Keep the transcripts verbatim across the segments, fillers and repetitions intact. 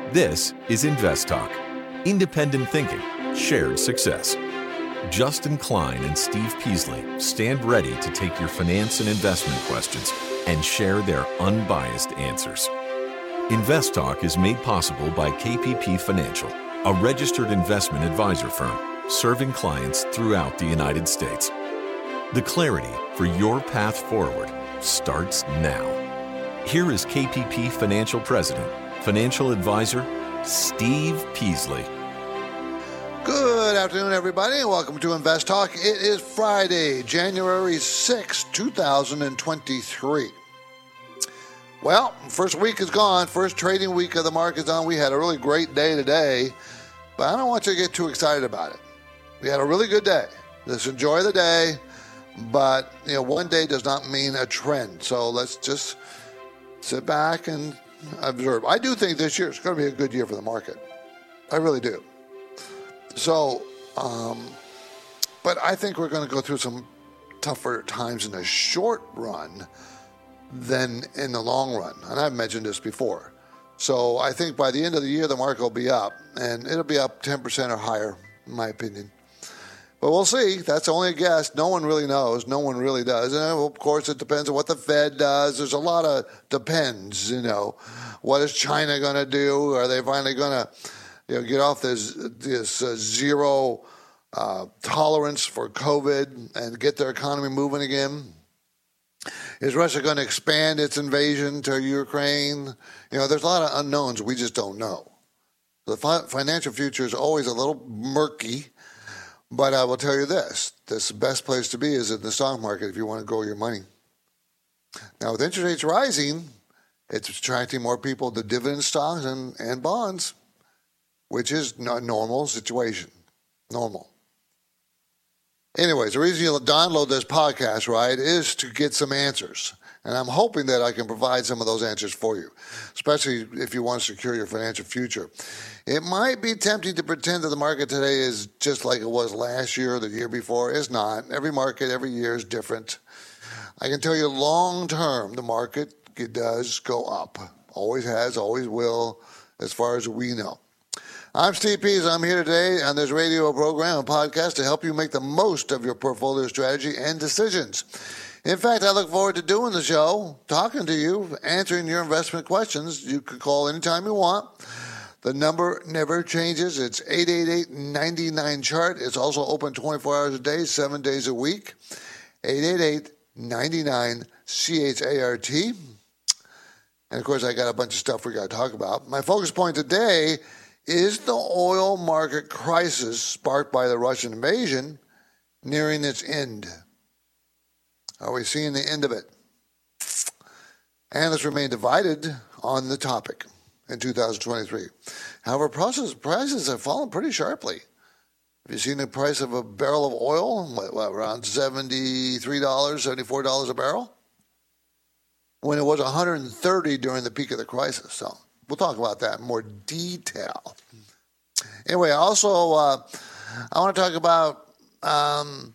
This is Invest Talk. Independent thinking, shared success. Justin Klein and Steve Peasley stand ready to take your finance and investment questions and share their unbiased answers. Invest Talk is made possible by K P P Financial, a registered investment advisor firm serving clients throughout the United States. The clarity for your path forward starts now. Here is K P P Financial President, Financial Advisor, Steve Peasley. Good afternoon, everybody, and welcome to Invest Talk. It is Friday, January sixth, twenty twenty-three. Well, first week is gone. First trading week of the market's on. We had a really great day today, but I don't want you to get too excited about it. We had a really good day. Let's enjoy the day, but you know, one day does not mean a trend. So let's just sit back and observe. I do think this year is going to be a good year for the market. I really do. So, um, but I think we're going to go through some tougher times in the short run than in the long run. And I've mentioned this before. So I think by the end of the year, the market will be up, and it'll be up ten percent or higher, in my opinion. But we'll see. That's only a guess. No one really knows. No one really does. And of course, it depends on what the Fed does. There's a lot of depends, you know. What is China going to do? Are they finally going to, you know, get off this this uh, zero uh, tolerance for COVID and get their economy moving again? Is Russia going to expand its invasion to Ukraine? You know, there's a lot of unknowns we just don't know. The fi- financial future is always a little murky. But I will tell you this, this the best place to be is in the stock market if you want to grow your money. Now, with interest rates rising, it's attracting more people to dividend stocks and, and bonds, which is a normal situation. Normal. Anyways, the reason you'll download this podcast, right, is to get some answers. And I'm hoping that I can provide some of those answers for you, especially if you want to secure your financial future. It might be tempting to pretend that the market today is just like it was last year or the year before. It's not. Every market, every year is different. I can tell you long term, the market it does go up. Always has, always will, as far as we know. I'm Steve Pease. I'm here today on this radio program and podcast to help you make the most of your portfolio strategy and decisions. In fact, I look forward to doing the show, talking to you, answering your investment questions. You can call anytime you want. The number never changes. It's eight eight eight, nine nine, C H A R T. It's also open twenty-four hours a day, seven days a week. eight eight eight, nine nine, C H A R T. And, of course, I got a bunch of stuff we got to talk about. My focus point today is the oil market crisis sparked by the Russian invasion nearing its end. Are we seeing the end of it? Analysts remain divided on the topic in two thousand twenty-three. However, prices, prices have fallen pretty sharply. Have you seen the price of a barrel of oil? What, what, around seventy-three dollars, seventy-four dollars a barrel? When it was one hundred thirty dollars during the peak of the crisis. So we'll talk about that in more detail. Anyway, also, uh, I want to talk about... Um,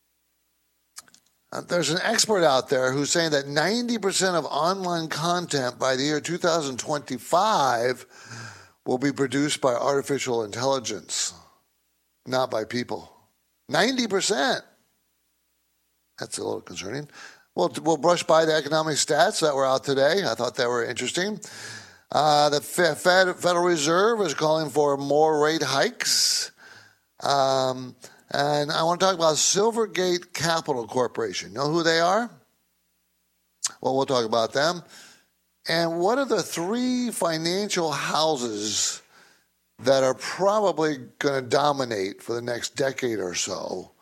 Uh, there's an expert out there who's saying that ninety percent of online content by the year two thousand twenty-five will be produced by artificial intelligence, not by people. ninety percent. That's a little concerning. We'll, we'll brush by the economic stats that were out today. I thought they were interesting. Uh, the Fed, Federal Reserve is calling for more rate hikes. Um... And I want to talk about Silvergate Capital Corporation. Know who they are? Well, we'll talk about them. And what are the three financial houses that are probably going to dominate for the next decade or so?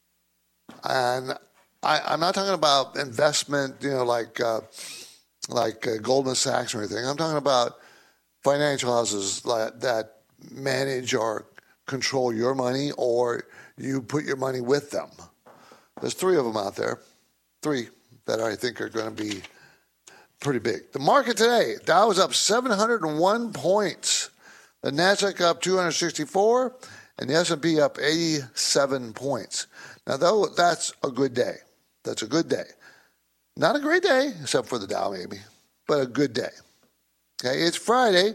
And I, I'm not talking about investment, you know, like uh, like uh, Goldman Sachs or anything. I'm talking about financial houses that, that manage or control your money, or you put your money with them. There's three of them out there, three that I think are going to be pretty big. The market today, Dow is up seven hundred one points. The Nasdaq up two hundred sixty-four, and the S and P up eighty-seven points. Now, though, that's a good day. That's a good day. Not a great day, except for the Dow maybe, but a good day. Okay, it's Friday,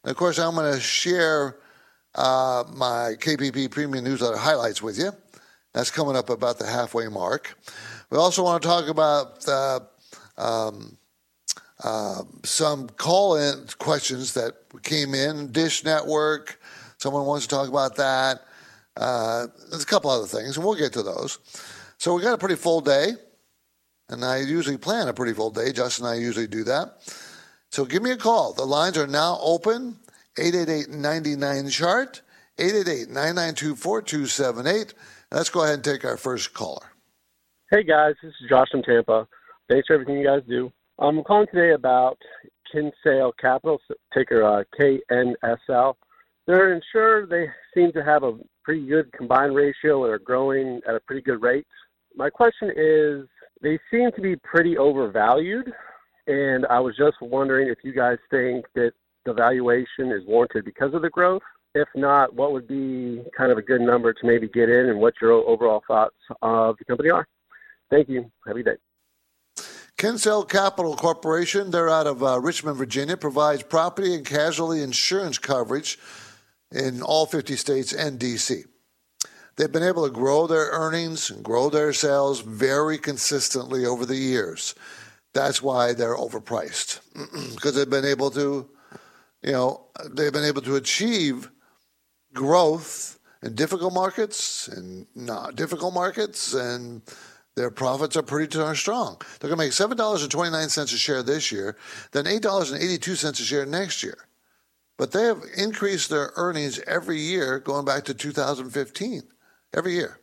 And, of course, I'm going to share uh, my K P P Premium Newsletter highlights with you. That's coming up about the halfway mark. We also want to talk about uh, um, uh, some call-in questions that came in. Dish Network, someone wants to talk about that. Uh, there's a couple other things, and we'll get to those. So we got a pretty full day, and I usually plan a pretty full day. Justin and I usually do that. So give me a call. The lines are now open, eight eight eight, nine nine, C H A R T, eight eight eight, nine nine two, four two seven eight. Let's go ahead and take our first caller. Hey, guys. This is Josh from Tampa. Thanks for everything you guys do. I'm calling today about Kinsale Capital, ticker uh, K N S L. They're insured. They seem to have a pretty good combined ratio and are growing at a pretty good rate. My question is, they seem to be pretty overvalued, and I was just wondering if you guys think that the valuation is warranted because of the growth. If not, what would be kind of a good number to maybe get in, and what your overall thoughts of the company are? Thank you. Have a good day. Kinsale Capital Corporation, they're out of uh, Richmond, Virginia, provides property and casualty insurance coverage in all fifty states and D C. They've been able to grow their earnings and grow their sales very consistently over the years. That's why they're overpriced, because they've been able to, you know, they've been able to achieve growth in difficult markets and not difficult markets, and their profits are pretty darn strong. They're going to make seven dollars and twenty-nine cents a share this year, then eight dollars and eighty-two cents a share next year. But they have increased their earnings every year going back to two thousand fifteen, every year.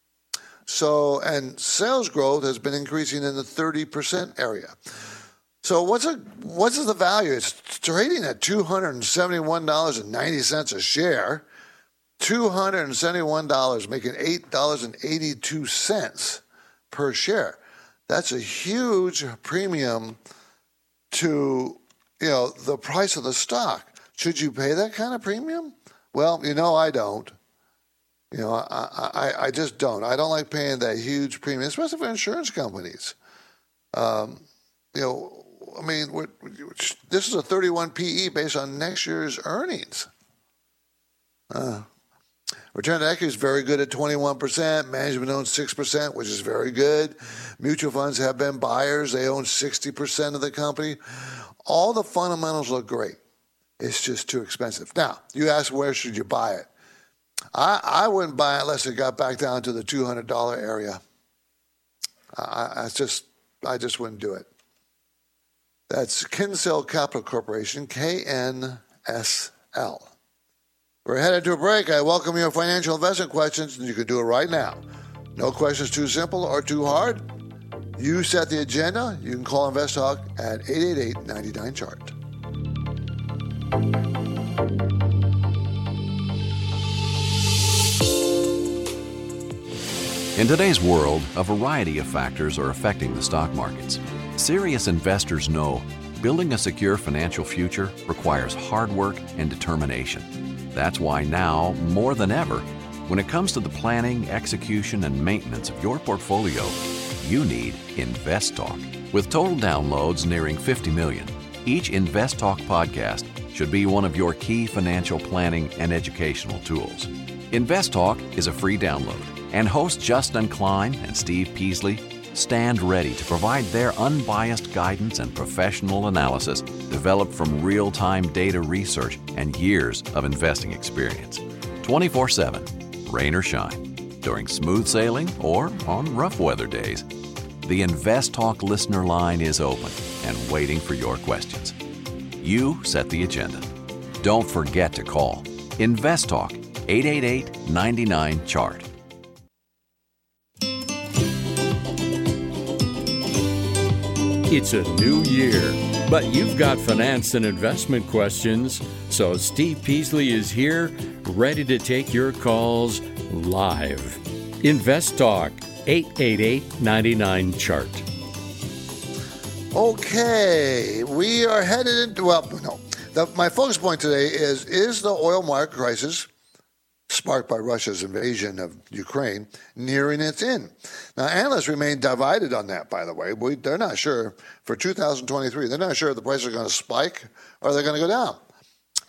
So, and sales growth has been increasing in the thirty percent area. So what's a what's the value? It's trading at two hundred seventy-one dollars and ninety cents a share. two hundred seventy-one dollars, making eight dollars and eighty-two cents per share. That's a huge premium to, you know, the price of the stock. Should you pay that kind of premium? Well, you know, I don't. You know, I, I, I just don't. I don't like paying that huge premium, especially for insurance companies. Um, you know, I mean, we're, this is a thirty-one P E based on next year's earnings. Uh, return to equity is very good at twenty-one percent. Management owns six percent, which is very good. Mutual funds have been buyers. They own sixty percent of the company. All the fundamentals look great. It's just too expensive. Now, you ask, where should you buy it? I, I wouldn't buy it unless it got back down to the two hundred dollars area. I, I just I just wouldn't do it. That's Kinsale Capital Corporation, K N S L. We're headed to a break. I welcome your financial investment questions, and you can do it right now. No questions too simple or too hard. You set the agenda. You can call InvestTalk at eight eight eight, nine nine, C H A R T. In today's world, a variety of factors are affecting the stock markets. Serious investors know building a secure financial future requires hard work and determination. That's why now, more than ever, when it comes to the planning, execution, and maintenance of your portfolio, you need InvestTalk. With total downloads nearing fifty million, each InvestTalk podcast should be one of your key financial planning and educational tools. InvestTalk is a free download, and hosts Justin Klein and Steve Peasley stand ready to provide their unbiased guidance and professional analysis developed from real-time data research and years of investing experience. twenty-four seven, rain or shine, during smooth sailing or on rough weather days, the InvestTalk listener line is open and waiting for your questions. You set the agenda. Don't forget to call InvestTalk, eight eight eight, nine nine, C H A R T. It's a new year, but you've got finance and investment questions, so Steve Peasley is here, ready to take your calls live. InvestTalk, eight eight eight, nine nine, C H A R T. Okay, we are headed into, well, no. The, my focus point today is, is the oil market crisis sparked by Russia's invasion of Ukraine nearing its end? Now, analysts remain divided on that, by the way. We, they're not sure for two thousand twenty-three. They're not sure if the prices are going to spike or they're going to go down.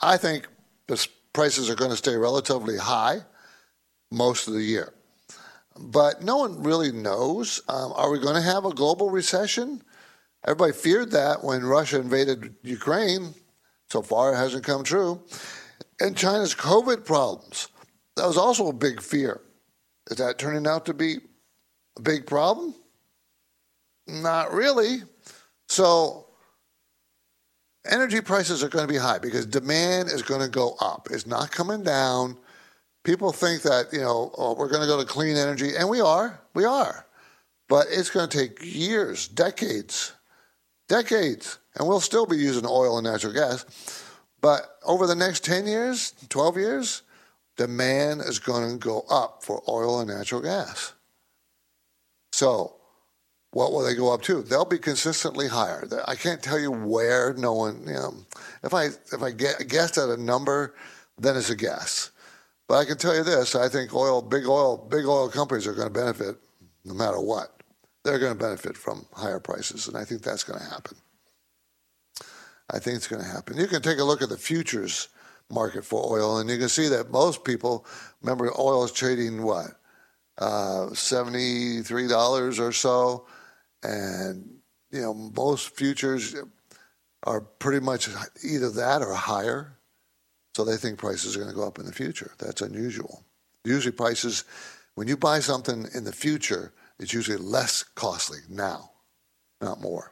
I think the prices are going to stay relatively high most of the year. But no one really knows. Um, are we going to have a global recession? Everybody feared that when Russia invaded Ukraine. So far, it hasn't come true. And China's COVID problems. That was also a big fear. Is that turning out to be a big problem? Not really. So energy prices are going to be high because demand is going to go up. It's not coming down. People think that, you know, oh, we're going to go to clean energy, and we are. We are. But it's going to take years, decades, decades, and we'll still be using oil and natural gas. But over the next ten years, twelve years, demand is going to go up for oil and natural gas. So what will they go up to? They'll be consistently higher. I can't tell you where. No one, you know, if I if I guessed at a number, then it's a guess. But I can tell you this: I think oil, big oil, big oil companies are going to benefit no matter what. They're going to benefit from higher prices, and I think that's going to happen. I think it's going to happen. You can take a look at the futures market for oil, and you can see that most people, remember, oil is trading what, uh, seventy-three dollars or so, and you know most futures are pretty much either that or higher. So they think prices are going to go up in the future. That's unusual. Usually prices, when you buy something in the future, it's usually less costly now, not more.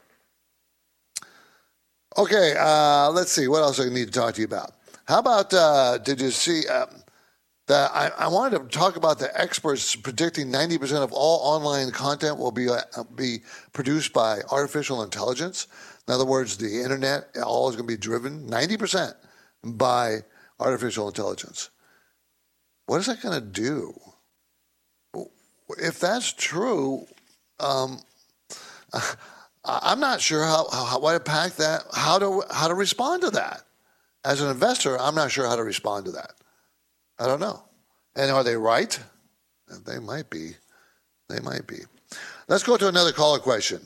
Okay, uh, let's see. What else I need to talk to you about? How about, uh, did you see, um, that I, I wanted to talk about the experts predicting ninety percent of all online content will be uh, be produced by artificial intelligence. In other words, the internet, all is going to be driven ninety percent by artificial intelligence. What is that going to do? If that's true, um, I'm not sure how, how what impact that how to how to respond to that. As an investor, I'm not sure how to respond to that. I don't know. And are they right? They might be. They might be. Let's go to another caller question.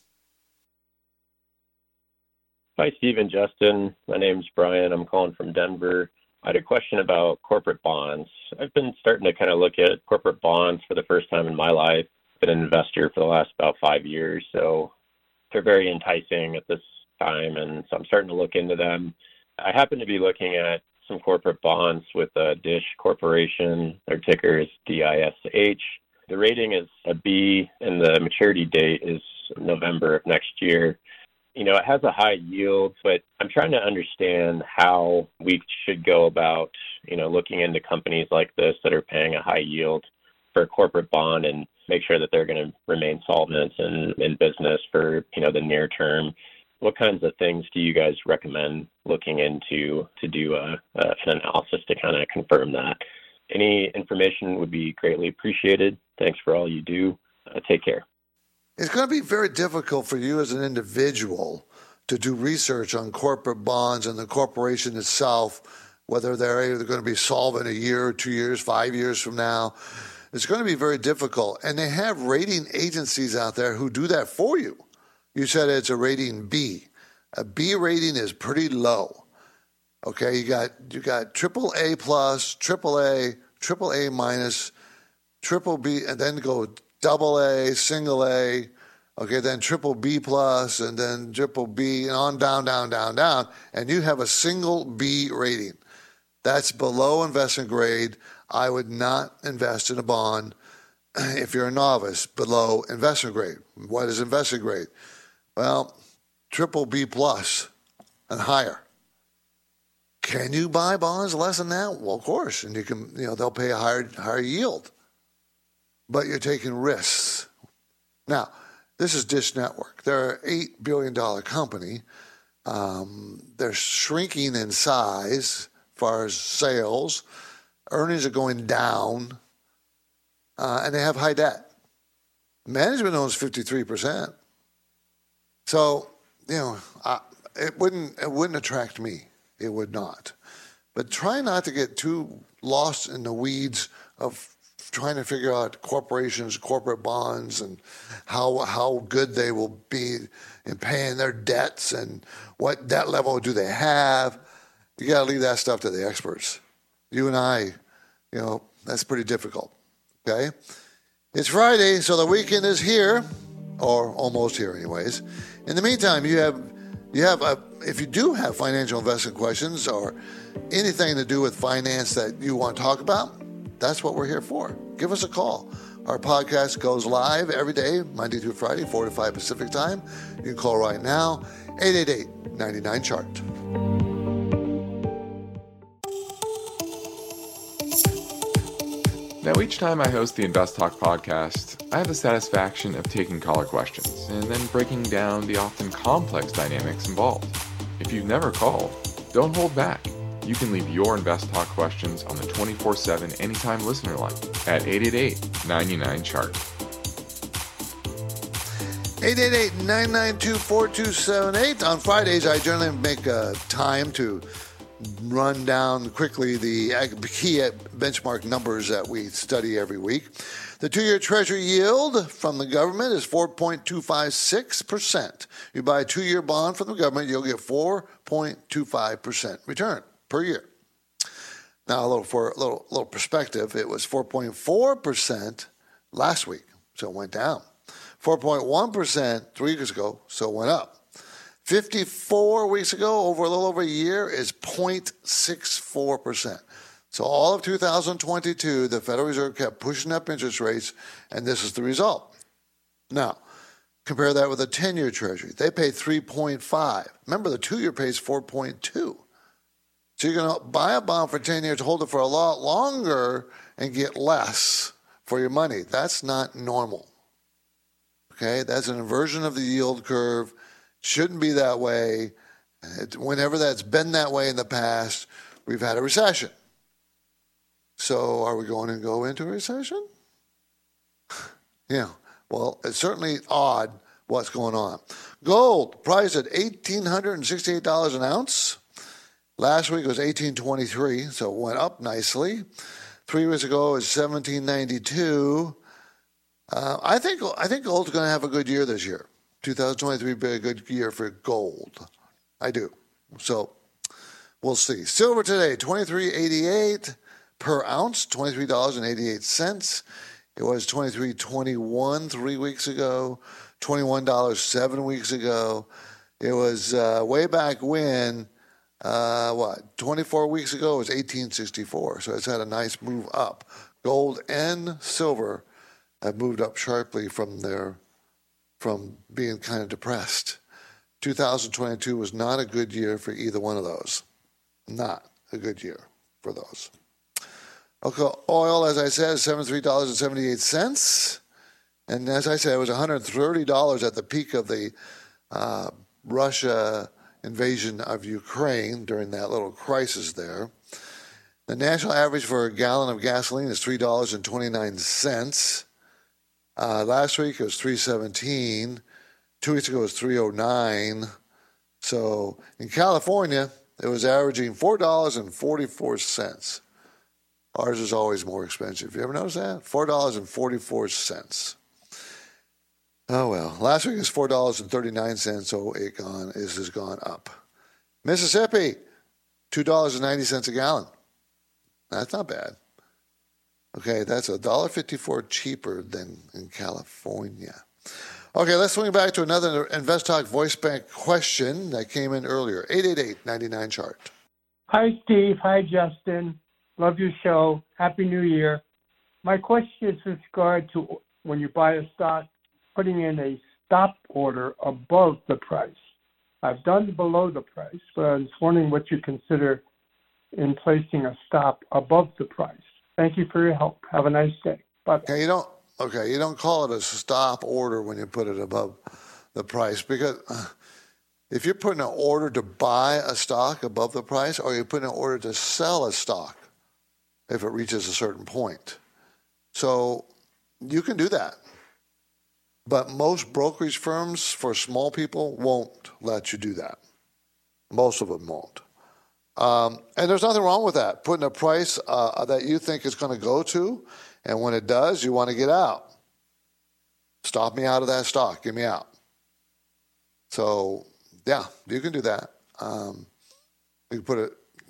Hi, Steve and Justin. My name's Brian. I'm calling from Denver. I had a question about corporate bonds. I've been starting to kind of look at corporate bonds for the first time in my life. I've been an investor for the last about five years, so they're very enticing at this time, and so I'm starting to look into them. I happen to be looking at some corporate bonds with uh, Dish Corporation. Their ticker is D I S H. The rating is a B, and the maturity date is November of next year. You know, it has a high yield, but I'm trying to understand how we should go about, you know, looking into companies like this that are paying a high yield for a corporate bond and make sure that they're going to remain solvent and in business for, you know, the near term. What kinds of things do you guys recommend looking into to do a, a, an analysis to kind of confirm that? Any information would be greatly appreciated. Thanks for all you do. Uh, take care. It's going to be very difficult for you as an individual to do research on corporate bonds and the corporation itself, whether they're either going to be solvent a year, two years, five years from now. It's going to be very difficult. And they have rating agencies out there who do that for you. You said it's a rating B. A B rating is pretty low. Okay, you got you got triple A plus, triple A, triple A minus, triple B, and then go double A, single A, okay, then triple B plus, and then triple B, and on down, down, down, down, and you have a single B rating. That's below investment grade. I would not invest in a bond if you're a novice below investment grade. What is investment grade? Well, triple B plus and higher. Can you buy bonds less than that? Well, of course, and you can. You know, they'll pay a higher higher yield, but you're taking risks. Now, this is Dish Network. They're an eight billion dollars company. Um, they're shrinking in size as far as sales. Earnings are going down, uh, and they have high debt. Management owns fifty-three percent. So, you know, I, it wouldn't it wouldn't attract me. It would not. But try not to get too lost in the weeds of trying to figure out corporations, corporate bonds, and how how good they will be in paying their debts and what debt level do they have. You got to leave that stuff to the experts. You and I, you know, that's pretty difficult. Okay? It's Friday, so the weekend is here, or almost here anyways. In the meantime, you have, you have a, if you do have financial investment questions or anything to do with finance that you want to talk about, that's what we're here for. Give us a call. Our podcast goes live every day, Monday through Friday, four to five Pacific time. You can call right now, eight eight eight, nine nine, C H A R T. Now, each time I host the Invest Talk podcast, I have the satisfaction of taking caller questions and then breaking down the often complex dynamics involved. If you've never called, don't hold back. You can leave your Invest Talk questions on the twenty-four seven Anytime Listener line at eight eight eight, nine nine, C H A R T. eight eight eight, nine nine two, four two seven eight. On Fridays, I generally make uh, time to run down quickly the key benchmark numbers that we study every week. The two-year Treasury yield from the government is four point two five six percent. You buy a two-year bond from the government, you'll get four point two five percent return per year. Now, a little for a little, little perspective, it was four point four percent last week, so it went down. four point one percent three weeks ago, so it went up. fifty-four weeks ago, over a little over a year, is zero point six four percent. So all of two thousand twenty-two, the Federal Reserve kept pushing up interest rates, and this is the result. Now, compare that with a ten-year Treasury. They pay three point five. Remember, the two-year pays four point two. So you're going to buy a bond for ten years, hold it for a lot longer, and get less for your money. That's not normal. Okay, that's an inversion of the yield curve. Shouldn't be that way. It, whenever that's been that way in the past, we've had a recession. So are we going to go into a recession? Yeah, well, it's certainly odd what's going on. Gold, priced at one thousand eight hundred sixty-eight dollars an ounce. Last week it was eighteen twenty-three, so it went up nicely. Three weeks ago it was seventeen ninety-two. Uh, I think I think gold's going to have a good year this year. two thousand twenty-three will be a good year for gold. I do. So we'll see. Silver today, twenty-three eighty-eight per ounce, twenty-three dollars and eighty-eight cents. It was twenty-three twenty-one three weeks ago, twenty-one dollars seven weeks ago. It was uh, way back when, uh, what, twenty-four weeks ago, it was eighteen sixty-four. So it's had a nice move up. Gold and silver have moved up sharply from their from being kind of depressed. two thousand twenty-two was not a good year for either one of those. Not a good year for those. Okay, oil, as I said, is seventy-three dollars and seventy-eight cents. And as I said, it was one hundred thirty dollars at the peak of the uh, Russia invasion of Ukraine during that little crisis there. The national average for a gallon of gasoline is three dollars and twenty-nine cents. Uh, last week it was three seventeen. Two weeks ago it was three oh nine. So in California, it was averaging four dollars and forty-four cents. Ours is always more expensive. You ever notice that? four dollars and forty-four cents. Oh well. Last week it was four dollars and thirty-nine cents, so it gone it has gone up. Mississippi, two dollars and ninety cents a gallon. That's not bad. Okay, that's one dollar and fifty-four cents cheaper than in California. Okay, let's swing back to another Invest Talk voice bank question that came in earlier. eight eight eight, nine nine, C H A R T. Hi, Steve. Hi, Justin. Love your show. Happy New Year. My question is with regard to when you buy a stock, putting in a stop order above the price. I've done below the price, but I was wondering what you consider in placing a stop above the price. Thank you for your help. Have a nice day. Bye. Okay, you don't. Okay, you don't call it a stop order when you put it above the price, because uh, if you're putting an order to buy a stock above the price, or you're putting an order to sell a stock if it reaches a certain point. So you can do that. But most brokerage firms for small people won't let you do that. Most of them won't. Um, and there's nothing wrong with that, putting a price uh, that you think it's going to go to, and when it does, you want to get out. Stop me out of that stock. Get me out. So, yeah, you can do that. Um, you can put it,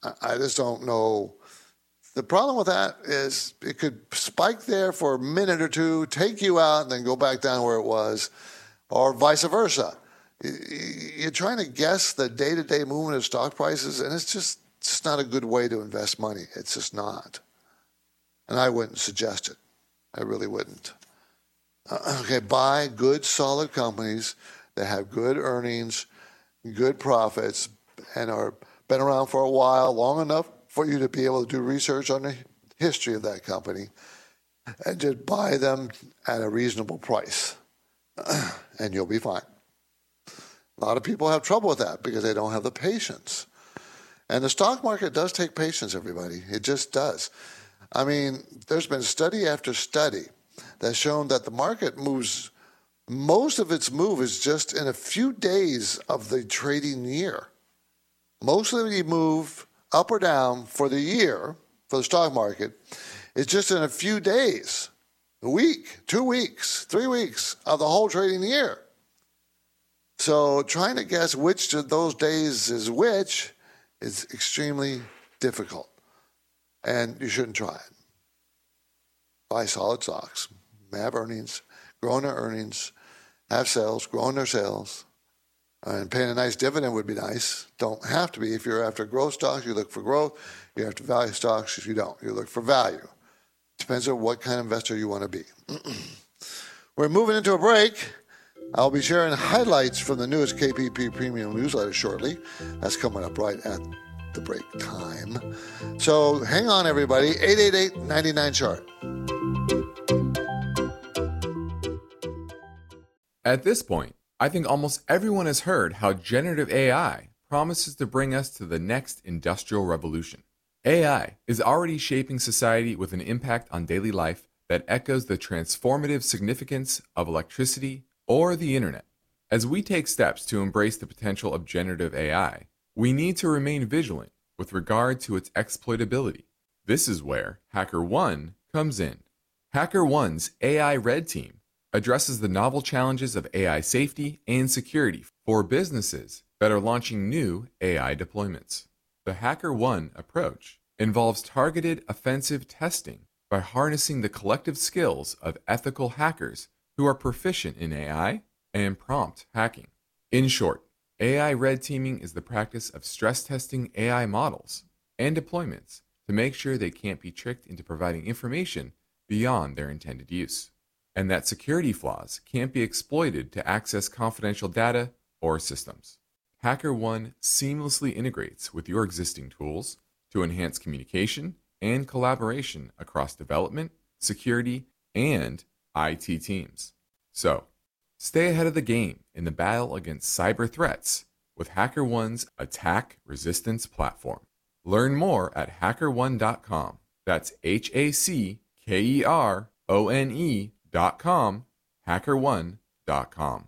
I, I just don't know. The problem with that is it could spike there for a minute or two, take you out, and then go back down where it was, or vice versa. You're trying to guess the day-to-day movement of stock prices, and it's just, it's not a good way to invest money. It's just not. And I wouldn't suggest it. I really wouldn't. Uh, okay, buy good, solid companies that have good earnings, good profits, and are been around for a while, long enough for you to be able to do research on the history of that company, and just buy them at a reasonable price, and you'll be fine. A lot of people have trouble with that because they don't have the patience. And the stock market does take patience, everybody. It just does. I mean, there's been study after study that's shown that the market moves, most of its move is just in a few days of the trading year. Most of the move up or down for the year, for the stock market, is just in a few days, a week, two weeks, three weeks of the whole trading year. So trying to guess which of those days is which is extremely difficult, and you shouldn't try it. Buy solid stocks, have earnings, growing their earnings, have sales, growing their sales, and paying a nice dividend would be nice. Don't have to be. If you're after growth stocks, you look for growth. You're after value stocks, if you don't, you look for value. Depends on what kind of investor you want to be. We're moving into a break. I'll be sharing highlights from the newest K P P Premium newsletter shortly. That's coming up right at the break time. So hang on, everybody. eight eight eight, nine nine, chart. At this point, I think almost everyone has heard how generative A I promises to bring us to the next industrial revolution. A I is already shaping society with an impact on daily life that echoes the transformative significance of electricity or the internet. As we take steps to embrace the potential of generative A I, we need to remain vigilant with regard to its exploitability. This is where HackerOne comes in. HackerOne's A I Red Team addresses the novel challenges of A I safety and security for businesses that are launching new A I deployments. The HackerOne approach involves targeted offensive testing by harnessing the collective skills of ethical hackers who are proficient in A I and prompt hacking. In short, A I red teaming is the practice of stress testing A I models and deployments to make sure they can't be tricked into providing information beyond their intended use, and that security flaws can't be exploited to access confidential data or systems. HackerOne seamlessly integrates with your existing tools to enhance communication and collaboration across development, security, and I T teams. So, stay ahead of the game in the battle against cyber threats with HackerOne's attack resistance platform. Learn more at hacker one dot com. That's H A C K E R O N E dot com, hacker one dot com.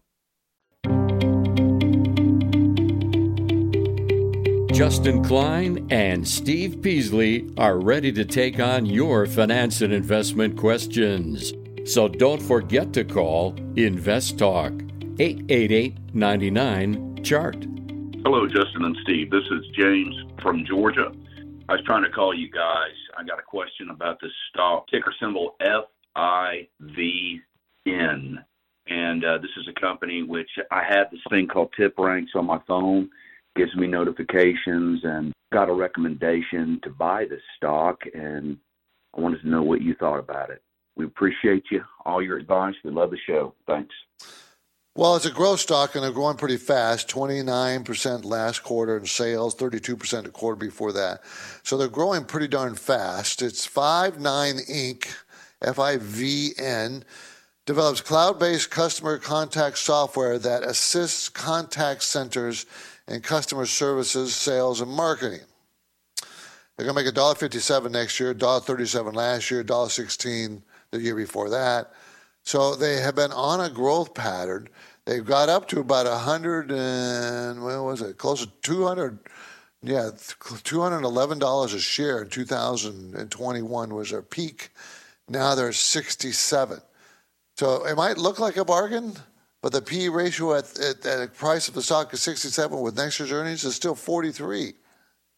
Justin Klein and Steve Peasley are ready to take on your finance and investment questions. So don't forget to call Invest Talk, eight eight eight, nine nine, chart. Hello, Justin and Steve. This is James from Georgia. I was trying to call you guys. I got a question about this stock, ticker symbol F I V N. And uh, this is a company which I have this thing called TipRanks on my phone. Gives me notifications, and got a recommendation to buy this stock, and I wanted to know what you thought about it. We appreciate you, all your advice. We love the show. Thanks. Well, it's a growth stock, and they're growing pretty fast, twenty-nine percent last quarter in sales, thirty-two percent the quarter before that. So they're growing pretty darn fast. It's Five nine Incorporated, F I V N, develops cloud-based customer contact software that assists contact centers and customer services, sales, and marketing. They're going to make one dollar fifty-seven next year, one dollar thirty-seven last year, one dollar sixteen the year before that. So they have been on a growth pattern. They've got up to about one hundred and, what was it, close to two hundred, yeah, two hundred eleven dollars a share in two thousand twenty-one was their peak. Now they're sixty-seven. So it might look like a bargain, but the P E ratio at, at, at the price of the stock is sixty-seven with next year's earnings is still forty-three.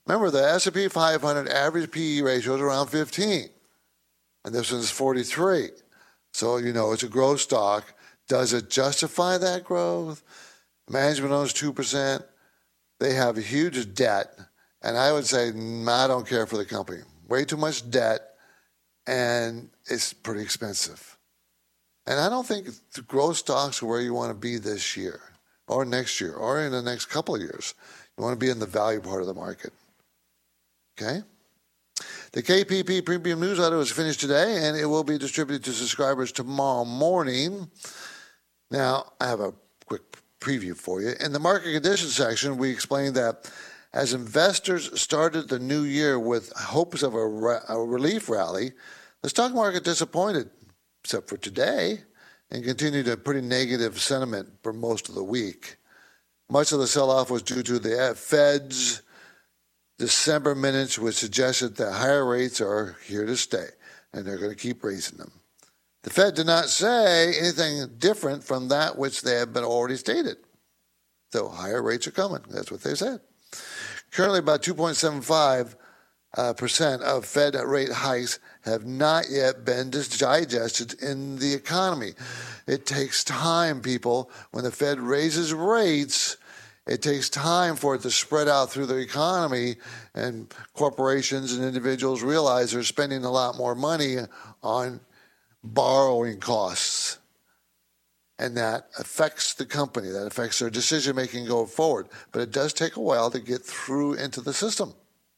Remember, the S and P five hundred average P E ratio is around fifteen, and this one's forty-three. So, you know, it's a growth stock. Does it justify that growth? Management owns two percent. They have a huge debt, and I would say, I don't care for the company. Way too much debt, and it's pretty expensive. And I don't think the growth stocks are where you want to be this year or next year or in the next couple of years. You want to be in the value part of the market. Okay? The K P P Premium Newsletter was finished today, and it will be distributed to subscribers tomorrow morning. Now, I have a quick preview for you. In the market conditions section, we explained that as investors started the new year with hopes of a, re- a relief rally, the stock market disappointed, except for today, and continued a pretty negative sentiment for most of the week. Much of the sell-off was due to the Fed's December minutes, which suggested that higher rates are here to stay, and they're going to keep raising them. The Fed did not say anything different from that which they have been already stated. So higher rates are coming. That's what they said. Currently, about two point seven five uh, percent of Fed rate hikes have not yet been digested in the economy. It takes time, people. When the Fed raises rates, it takes time for it to spread out through the economy, and corporations and individuals realize they're spending a lot more money on borrowing costs. And that affects the company. That affects their decision-making going forward. But it does take a while to get through into the system.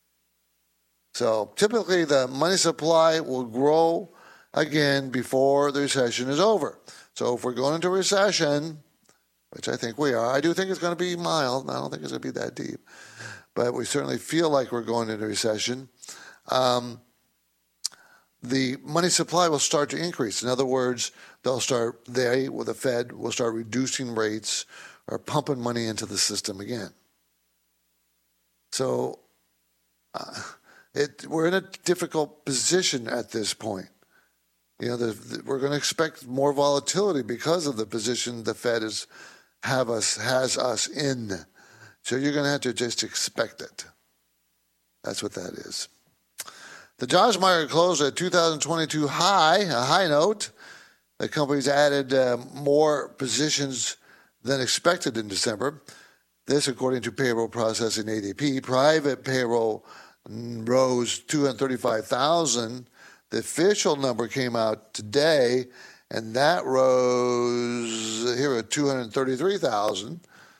So typically the money supply will grow again before the recession is over. So if we're going into recession, which I think we are, I do think it's going to be mild. I don't think it's going to be that deep. But we certainly feel like we're going into recession. Um, the money supply will start to increase. In other words, they'll start, they, with the Fed, will start reducing rates or pumping money into the system again. So uh, it, we're in a difficult position at this point. You know, the, the, we're going to expect more volatility because of the position the Fed is have us has us in. So you're going to have to just expect it. That's what that is. The jobs market closed at two thousand twenty-two high, a high note. The company's added uh, more positions than expected in December. This, according to payroll processing A D P. Private payroll rose two hundred thirty-five thousand. The official number came out today, and that rose here at two hundred thirty-three thousand.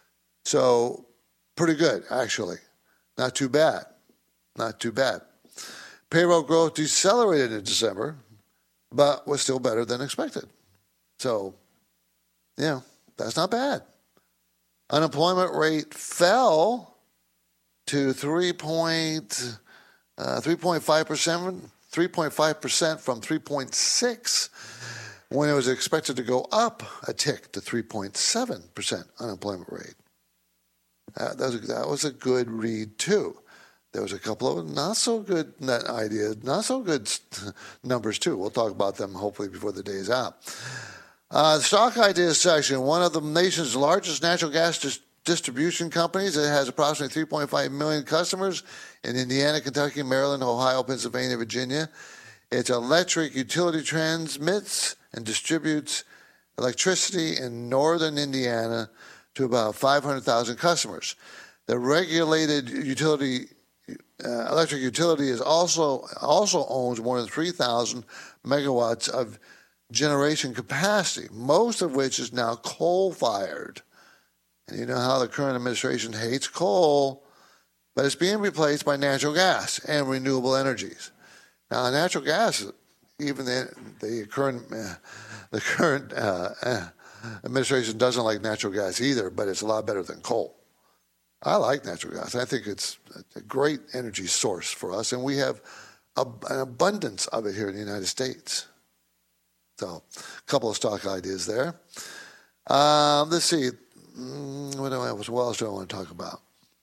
So pretty good, actually. Not too bad. Not too bad. Payroll growth decelerated in December, but was still better than expected. So, yeah, that's not bad. Unemployment rate fell to three point five percent, three point five percent from three point six when it was expected to go up a tick to three point seven percent unemployment rate. Uh, that, was, that was a good read, too. There was a couple of not so good ideas, not so good numbers, too. We'll talk about them hopefully before the day is out. Uh, the stock ideas section, one of the nation's largest natural gas dis- distribution companies. It has approximately three point five million customers in Indiana, Kentucky, Maryland, Ohio, Pennsylvania, Virginia. Its electric utility transmits and distributes electricity in northern Indiana to about five hundred thousand customers. The regulated utility uh, electric utility is also also owns more than three thousand megawatts of generation capacity, most of which is now coal-fired. And you know how the current administration hates coal, but it's being replaced by natural gas and renewable energies. Now, natural gas, even the, the current uh, the current uh, uh, administration doesn't like natural gas either, but it's a lot better than coal. I like natural gas. I think it's a great energy source for us, and we have a, an abundance of it here in the United States. So, a couple of stock ideas there. Um, let's see. What, do I, what else do I want to talk about?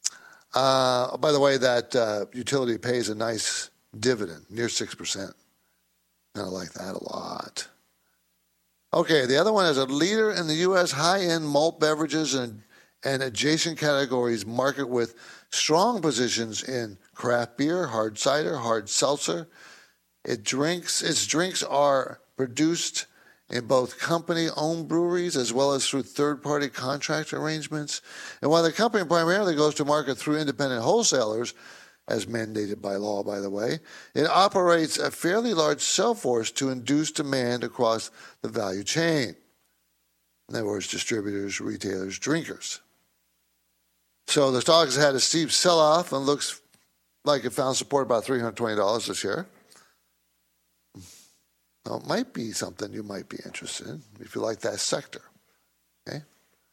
Uh, by the way, that uh, utility pays a nice dividend, near six percent. And I like that a lot. Okay, the other one is a leader in the U S high-end malt beverages and and adjacent categories market with strong positions in craft beer, hard cider, hard seltzer. It drinks, its drinks are produced in both company-owned breweries as well as through third-party contract arrangements. And while the company primarily goes to market through independent wholesalers, as mandated by law, by the way, it operates a fairly large sales force to induce demand across the value chain. In other words, distributors, retailers, drinkers. So the stock has had a steep sell-off and looks like it found support about three hundred twenty dollars this year. Now, it might be something you might be interested in if you like that sector. Okay?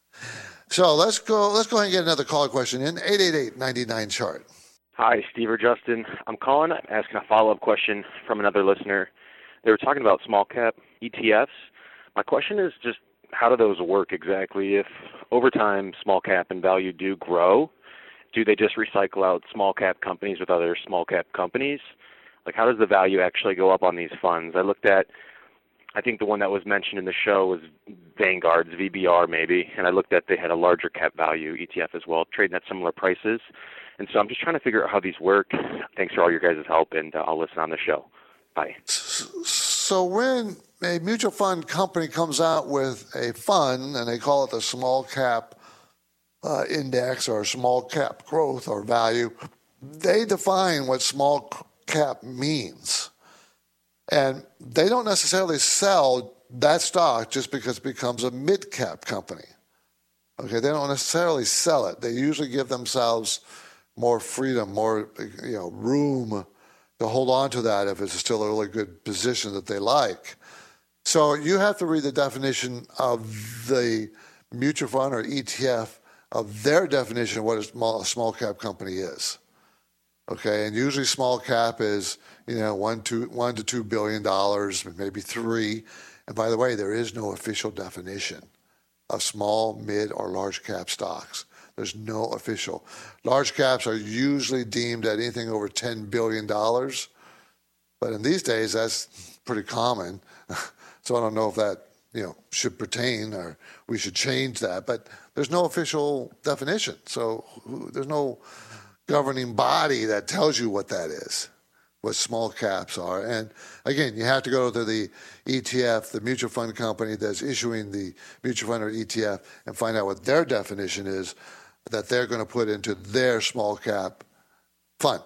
So let's go let's go ahead and get another caller question in. eight eight eight, nine nine, chart. Hi, Steve or Justin. I'm calling, I'm asking a follow-up question from another listener. They were talking about small cap E T Fs. My question is just, how do those work exactly? If over time small cap and value do grow, do they just recycle out small cap companies with other small cap companies? Like, how does the value actually go up on these funds? I looked at, I think the one that was mentioned in the show was Vanguard's V B R maybe, and I looked at they had a larger cap value E T F as well, trading at similar prices. And so I'm just trying to figure out how these work. Thanks for all your guys' help, and uh, I'll listen on the show. Bye. So when a mutual fund company comes out with a fund, and they call it the small cap uh, index or small cap growth or value, they define what small cap means. And they don't necessarily sell that stock just because it becomes a mid-cap company. Okay, they don't necessarily sell it. They usually give themselves more freedom, more you know, room to hold on to that if it's still a really good position that they like. So you have to read the definition of the mutual fund or E T F of their definition of what a small, a small cap company is. Okay, and usually small cap is, you know, one, two, one to two billion dollars, maybe three. And by the way, there is no official definition of small, mid, or large cap stocks. There's no official. Large caps are usually deemed at anything over ten billion dollars. But in these days, that's pretty common. So I don't know if that, you know, should pertain or we should change that. But there's no official definition. So there's no governing body that tells you what that is, what small caps are. And again, you have to go to the E T F, the mutual fund company that's issuing the mutual fund or E T F, and find out what their definition is that they're going to put into their small cap fund.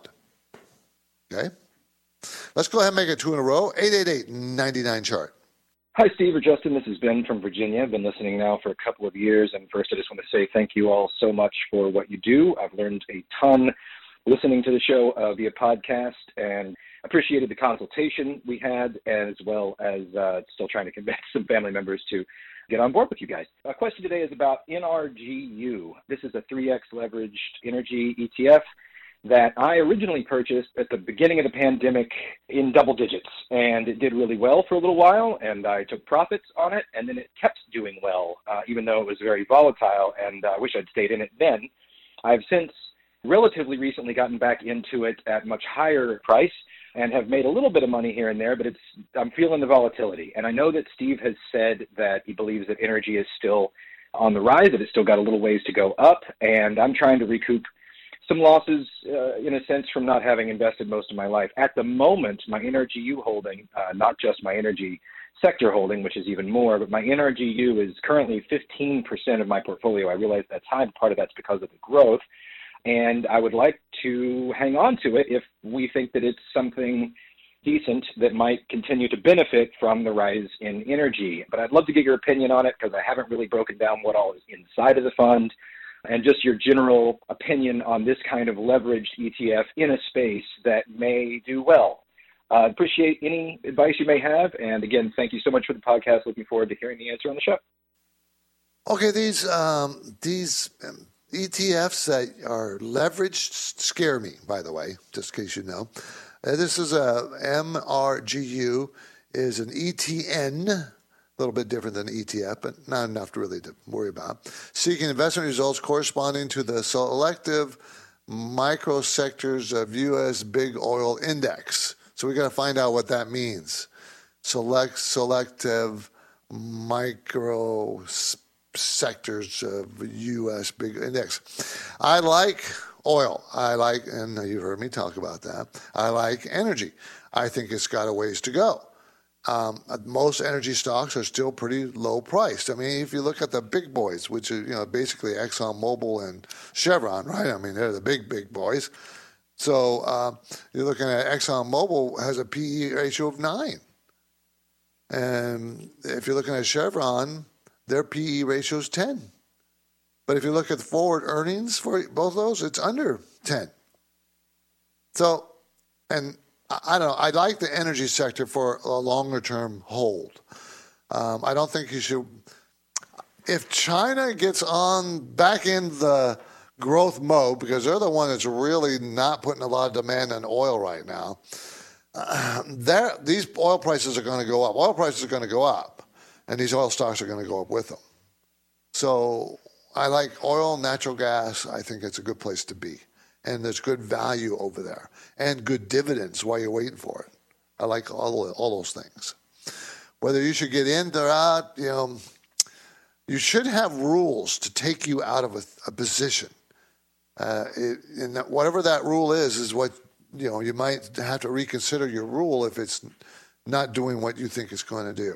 Okay? Let's go ahead and make it two in a row. eight eight eight, nine nine, chart. Hi, Steve or Justin. This is Ben from Virginia. I've been listening now for a couple of years. And first, I just want to say thank you all so much for what you do. I've learned a ton listening to the show uh, via podcast and appreciated the consultation we had, as well as uh, still trying to convince some family members to get on board with you guys. My question today is about N R G U. This is a three X leveraged energy E T F that I originally purchased at the beginning of the pandemic in double digits, and it did really well for a little while, and I took profits on it, and then it kept doing well, uh, even though it was very volatile, and I wish I'd stayed in it then. I've since relatively recently gotten back into it at much higher price and have made a little bit of money here and there, but it's I'm feeling the volatility. And I know that Steve has said that he believes that energy is still on the rise, that it's still got a little ways to go up, and I'm trying to recoup some losses, uh, in a sense, from not having invested most of my life. At the moment, my N R G U holding, uh, not just my energy sector holding, which is even more, but my N R G U is currently fifteen percent of my portfolio. I realize that's high, but part of that's because of the growth. And I would like to hang on to it if we think that it's something decent that might continue to benefit from the rise in energy. But I'd love to get your opinion on it because I haven't really broken down what all is inside of the fund, and just your general opinion on this kind of leveraged E T F in a space that may do well. I uh, appreciate any advice you may have. And again, thank you so much for the podcast. Looking forward to hearing the answer on the show. Okay, these um, these um, E T Fs that are leveraged scare me, by the way, just in case you know. Uh, this is a M R G U, is an E T N, a little bit different than E T F, but not enough to really to worry about. Seeking investment results corresponding to the selective microsectors of U S Big Oil Index. So we got to find out what that means. Select selective micro sectors of the U S big index. I like oil. I like, and you've heard me talk about that. I like energy. I think it's got a ways to go. Um, most energy stocks are still pretty low priced. I mean, if you look at the big boys, which are, you know, basically ExxonMobil and Chevron, right? I mean, they're the big, big boys. So uh, you're looking at ExxonMobil has a P E ratio of nine. And if you're looking at Chevron, their P E ratio is ten. But if you look at the forward earnings for both of those, it's under ten. So, and I don't know, I like the energy sector for a longer term hold. Um, I don't think you should, if China gets on back in the growth mode, because they're the one that's really not putting a lot of demand on oil right now, uh, these oil prices are going to go up. Oil prices are going to go up, and these oil stocks are going to go up with them. So I like oil, natural gas. I think it's a good place to be. And there's good value over there and good dividends while you're waiting for it. I like all, all those things. Whether you should get in or out, you know, you should have rules to take you out of a, a position. Uh, it, and that whatever that rule is, is what, you know, you might have to reconsider your rule if it's not doing what you think it's going to do.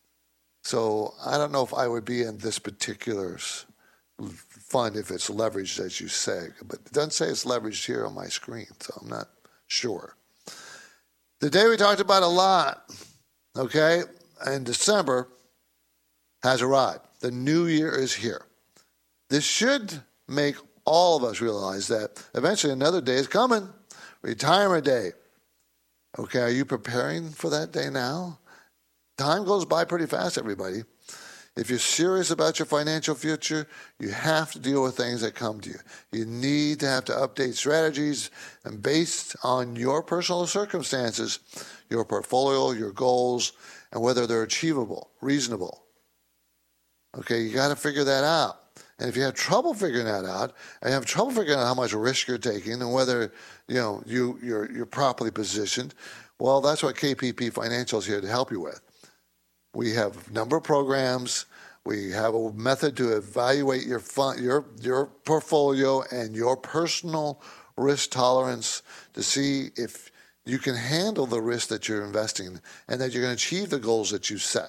So I don't know if I would be in this particular fund if it's leveraged, as you say. But it doesn't say it's leveraged here on my screen, so I'm not sure. The day we talked about a lot, okay, in December has arrived. The new year is here. This should make all of us realize that eventually another day is coming, retirement day. Okay, are you preparing for that day now? Time goes by pretty fast, everybody. If you're serious about your financial future, you have to deal with things that come to you. You need to have to update strategies, and based on your personal circumstances, your portfolio, your goals, and whether they're achievable, reasonable. Okay, you got to figure that out. And if you have trouble figuring that out, and you have trouble figuring out how much risk you're taking and whether, you know, you, you're, you're properly positioned, well, that's what K P P Financial is here to help you with. We have a number of programs. We have a method to evaluate your fund, your your portfolio and your personal risk tolerance to see if you can handle the risk that you're investing in and that you're going to achieve the goals that you set.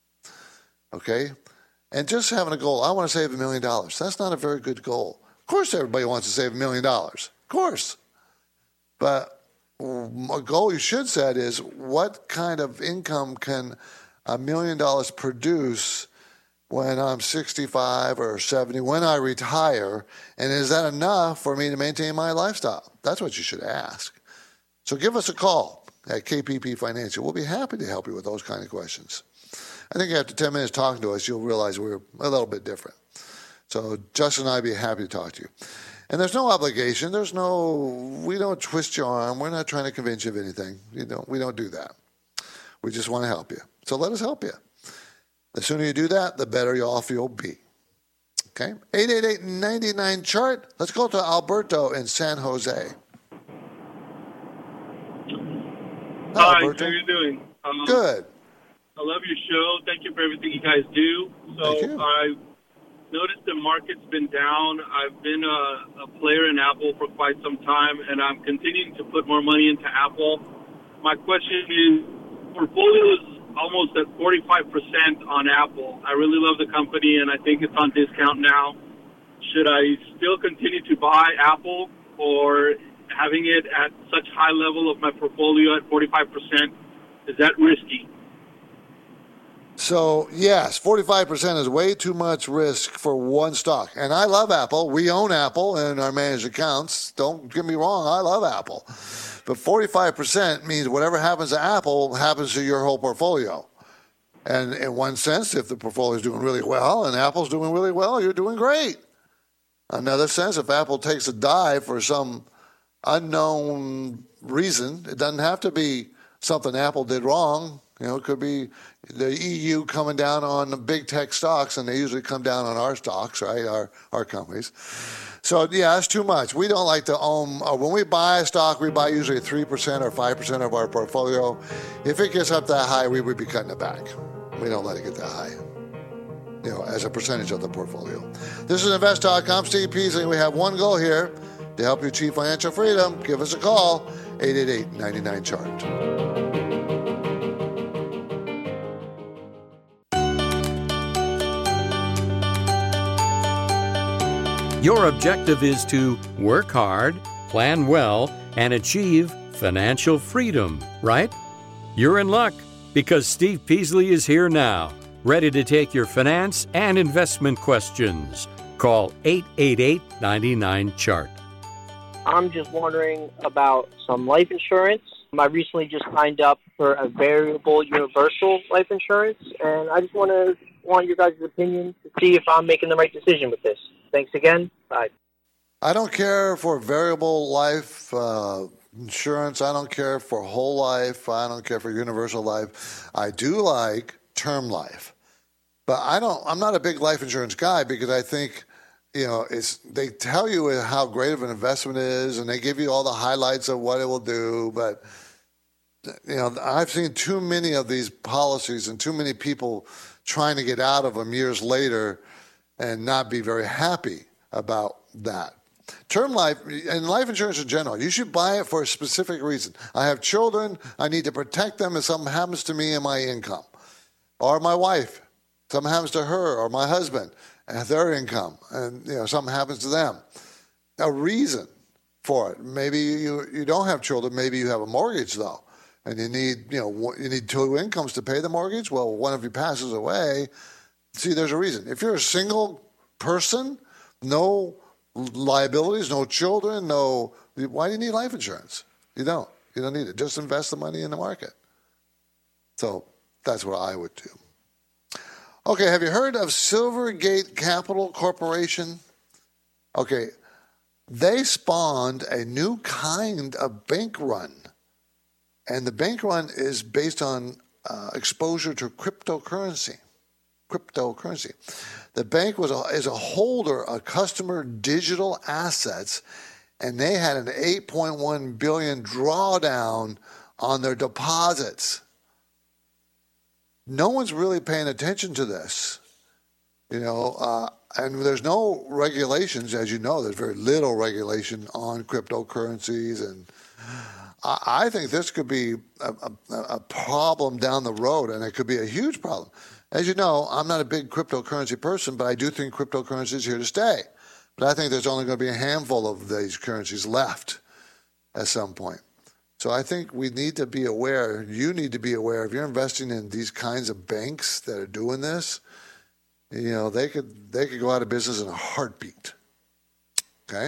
Okay? And just having a goal, I want to save a million dollars. That's not a very good goal. Of course everybody wants to save a million dollars. Of course. But a goal you should set is what kind of income can a million dollars produce when I'm sixty-five or seventy, when I retire, and is that enough for me to maintain my lifestyle? That's what you should ask. So give us a call at K P P Financial. We'll be happy to help you with those kind of questions. I think after ten minutes talking to us, you'll realize we're a little bit different. So Justin and I would be happy to talk to you. And there's no obligation. There's no, we don't twist your arm. We're not trying to convince you of anything. You don't, we don't do that. We just want to help you. So let us help you. The sooner you do that, the better off you'll be. Okay? eight eight eight, nine nine, chart. Let's go to Alberto in San Jose. Hi, Hi Alberto. How are you doing? Um, Good. I love your show. Thank you for everything you guys do. So Thank you. I noticed the market's been down. I've been a, a player in Apple for quite some time, and I'm continuing to put more money into Apple. My question is, portfolio is almost at forty-five percent on Apple. I really love the company, and I think it's on discount now. Should I still continue to buy Apple, or having it at such high level of my portfolio at forty-five percent, is that risky? So, yes, forty-five percent is way too much risk for one stock. And I love Apple. We own Apple in our managed accounts. Don't get me wrong, I love Apple. But forty-five percent means whatever happens to Apple happens to your whole portfolio. And in one sense, if the portfolio is doing really well and Apple's doing really well, you're doing great. Another sense, if Apple takes a dive for some unknown reason, it doesn't have to be something Apple did wrong. You know, it could be the E U coming down on the big tech stocks, and they usually come down on our stocks, right, our our companies. So, yeah, it's too much. We don't like to own. Uh, when we buy a stock, we buy usually three percent or five percent of our portfolio. If it gets up that high, we would be cutting it back. We don't let it get that high. you know, as a percentage of the portfolio. This is Invest Talk. I'm Steve Peasley. We have one goal here to help you achieve financial freedom. Give us a call, eight eight eight, nine nine, chart. Your objective is to work hard, plan well, and achieve financial freedom, right? You're in luck because Steve Peasley is here now, ready to take your finance and investment questions. Call eight eight eight, nine nine, chart. I'm just wondering about some life insurance. I recently just signed up for a variable universal life insurance, and I just want to want your guys' opinion to see if I'm making the right decision with this. Thanks again. Bye. I don't care for variable life uh, insurance. I don't care for whole life. I don't care for universal life. I do like term life, but I don't. I'm not a big life insurance guy because I think, you know, it's they tell you how great of an investment it is, and they give you all the highlights of what it will do. But you know, I've seen too many of these policies and too many people trying to get out of them years later and not be very happy about that. Term life and life insurance in general, you should buy it for a specific reason. I have children. I need to protect them if something happens to me and my income. Or my wife, something happens to her, or my husband and their income, and you know something happens to them. A reason for it. Maybe you, you don't have children. Maybe you have a mortgage though, and you need you know you need two incomes to pay the mortgage. Well, one of you passes away. See, there's a reason. If you're a single person, no liabilities, no children, no. Why do you need life insurance? You don't. You don't need it. Just invest the money in the market. So that's what I would do. Okay, have you heard of Silvergate Capital Corporation? Okay, they spawned a new kind of bank run. And the bank run is based on uh, exposure to cryptocurrency. Cryptocurrency. The bank was a, is a holder of customer digital assets, and they had an eight point one billion dollars drawdown on their deposits. No one's really paying attention to this, you know, uh, and there's no regulations, as you know. There's very little regulation on cryptocurrencies, and I, I think this could be a, a, a problem down the road, and it could be a huge problem. As you know, I'm not a big cryptocurrency person, but I do think cryptocurrency is here to stay. But I think there's only going to be a handful of these currencies left at some point. So I think we need to be aware, you need to be aware, if you're investing in these kinds of banks that are doing this, you know, they could they could go out of business in a heartbeat. Okay?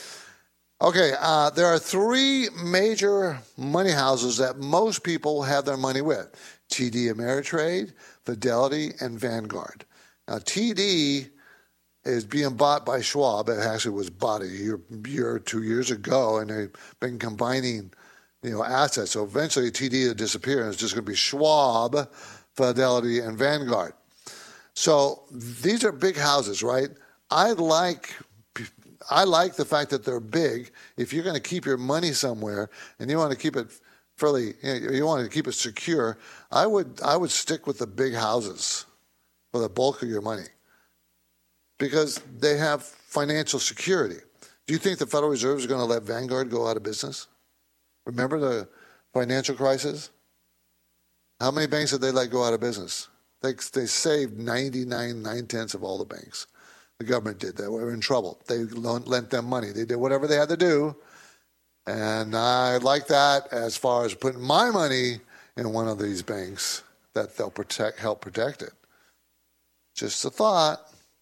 Okay, uh, there are three major money houses that most people have their money with. T D Ameritrade, Fidelity, and Vanguard. Now, T D is being bought by Schwab. It actually was bought a year, year or two years ago, and they've been combining, you know, assets. So eventually T D will disappear, and it's just going to be Schwab, Fidelity, and Vanguard. So these are big houses, right? I like I like the fact that they're big. If you're going to keep your money somewhere and you want to keep it fairly, you know, you want to keep it secure, I would I would stick with the big houses for the bulk of your money because they have financial security. Do you think the Federal Reserve is going to let Vanguard go out of business? Remember the financial crisis? How many banks did they let go out of business? They they saved ninety-nine, nine-tenths of all the banks. The government did that. They were in trouble. They lent them money. They did whatever they had to do. And I like that as far as putting my money in one of these banks that they'll protect, help protect it. Just a thought.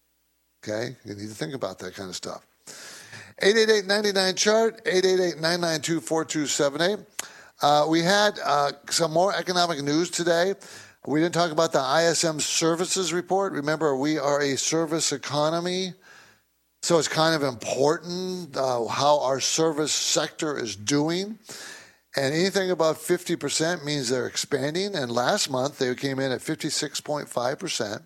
Okay? You need to think about that kind of stuff. eight eight eight, nine nine, chart, eight eight eight, nine nine two, four two seven eight. Uh, we had uh, some more economic news today. We didn't talk about the I S M services report. Remember, we are a service economy, so it's kind of important uh, how our service sector is doing. And anything above fifty percent means they're expanding. And last month, they came in at fifty-six point five percent.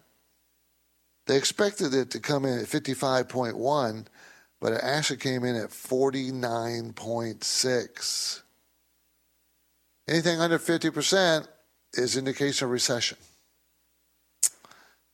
They expected it to come in at fifty-five point one, but it actually came in at forty-nine point six. Anything under fifty percent is indication of recession.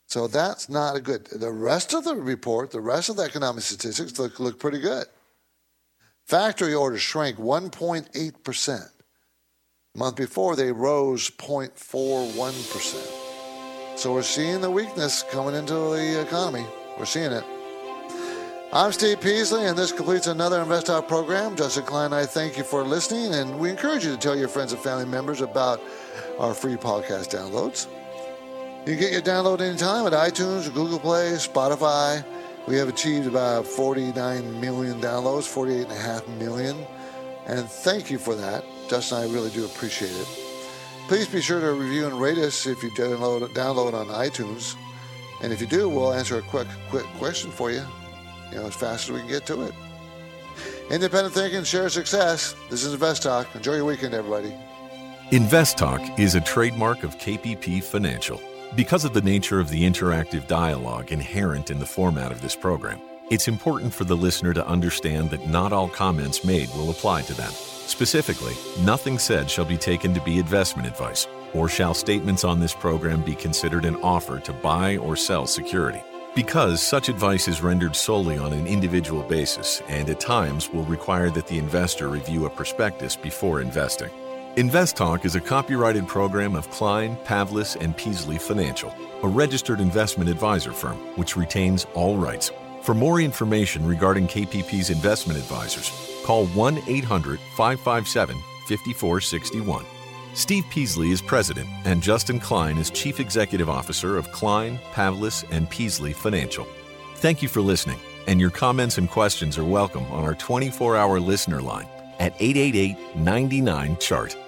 So that's not a good. The rest of the report, the rest of the economic statistics look, look pretty good. Factory orders shrank one point eight percent. The month before, they rose zero point four one percent. So we're seeing the weakness coming into the economy. We're seeing it. I'm Steve Peasley, and this completes another Invest Talk program. Justin Klein and I thank you for listening, and we encourage you to tell your friends and family members about our free podcast downloads. You can get your download anytime at iTunes, Google Play, Spotify. We have achieved about forty-nine million downloads, forty-eight point five million. And thank you for that. Justin and I really do appreciate it. Please be sure to review and rate us if you download, download on iTunes. And if you do, we'll answer a quick, quick question for you, you know, as fast as we can get to it. Independent thinking, share success. This is Invest Talk. Enjoy your weekend, everybody. Invest Talk is a trademark of K P P Financial. Because of the nature of the interactive dialogue inherent in the format of this program, it's important for the listener to understand that not all comments made will apply to them. Specifically, nothing said shall be taken to be investment advice, or shall statements on this program be considered an offer to buy or sell security. Because such advice is rendered solely on an individual basis and at times will require that the investor review a prospectus before investing. Invest Talk is a copyrighted program of Klein, Pavlis, and Peasley Financial, a registered investment advisor firm which retains all rights. For more information regarding K P P's investment advisors, call one eight hundred five five seven five four six one. Steve Peasley is president, and Justin Klein is chief executive officer of Klein, Pavlis, and Peasley Financial. Thank you for listening, and your comments and questions are welcome on our twenty-four hour listener line at eight eight eight, nine nine, C H A R T.